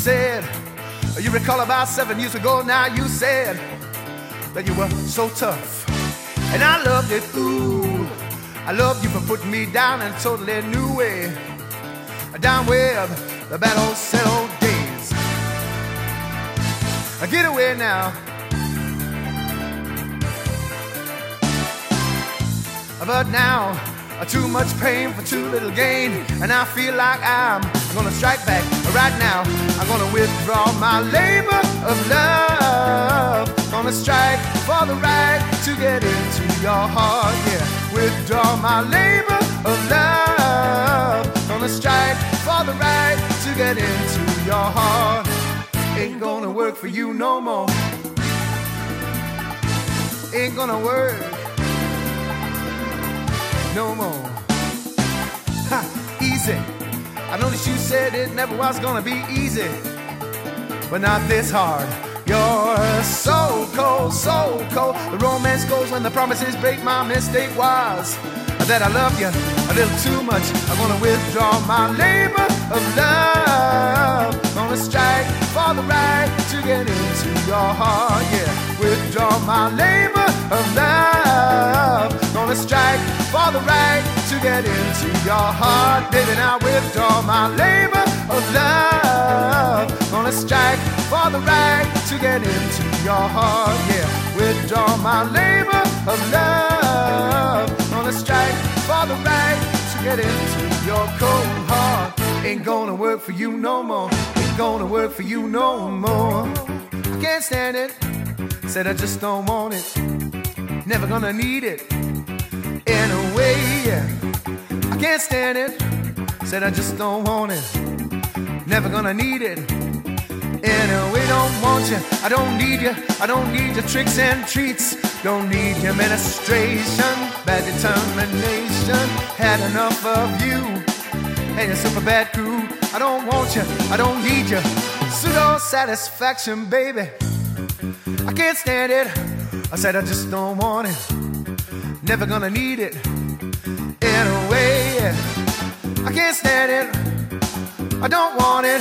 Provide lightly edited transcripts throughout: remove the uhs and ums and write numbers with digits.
said, you recall about 7 years ago now, you said that you were so tough. And I loved it, ooh. I loved you for putting me down in a totally new way. Down with the bad old sad old days. Get away now. But now, too much pain for too little gain. And I feel like I'm gonna strike back right now. I'm gonna withdraw my labor of love. Gonna strike for the right to get into your heart, yeah. Withdraw my labor of love. Gonna strike for the right to get into your heart. Ain't gonna work for you no more. Ain't gonna work no more. Ha, easy. I noticed you said it never was gonna be easy, but not this hard. You're so cold, so cold. The romance goes when the promises break. My mistake was that I love you a little too much. I'm gonna withdraw my labor of love. Gonna strike for the right to get into your heart, yeah. Withdraw my labor of love. Gonna strike for the right to get into your heart, baby. Now withdraw my labor of love. Gonna strike for the right to get into your heart, yeah. Withdraw my labor of love. Gonna strike for the right to get into your cold heart. Ain't gonna work for you no more. Ain't gonna work for you no more. I can't stand it. Said I just don't want it. Never gonna need it. In a way, yeah. I can't stand it. Said I just don't want it. Never gonna need it. In a way, don't want you. I don't need you. I don't need your tricks and treats. Don't need your administration. Bad determination. Had enough of you and your super bad crew. I don't want you. I don't need you. Pseudo satisfaction, baby. I can't stand it. I said I just don't want it. Never gonna need it. In a way, yeah. I can't stand it. I don't want it.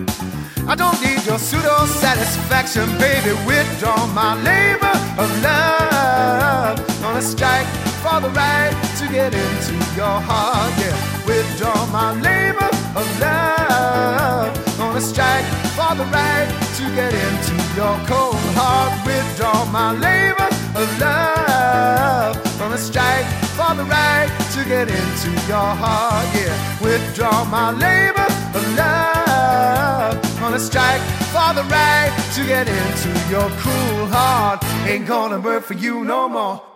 I don't need your pseudo satisfaction, baby. Withdraw my labor of love. Gonna strike for the right to get into your heart, yeah. Withdraw my labor of love. Gonna strike for the right to get into your cold heart. Withdraw my labor of love. Gonna strike for the right to get into your heart, yeah. Withdraw my labor of love. Gonna strike for the right to get into your cool heart. Ain't gonna work for you no more.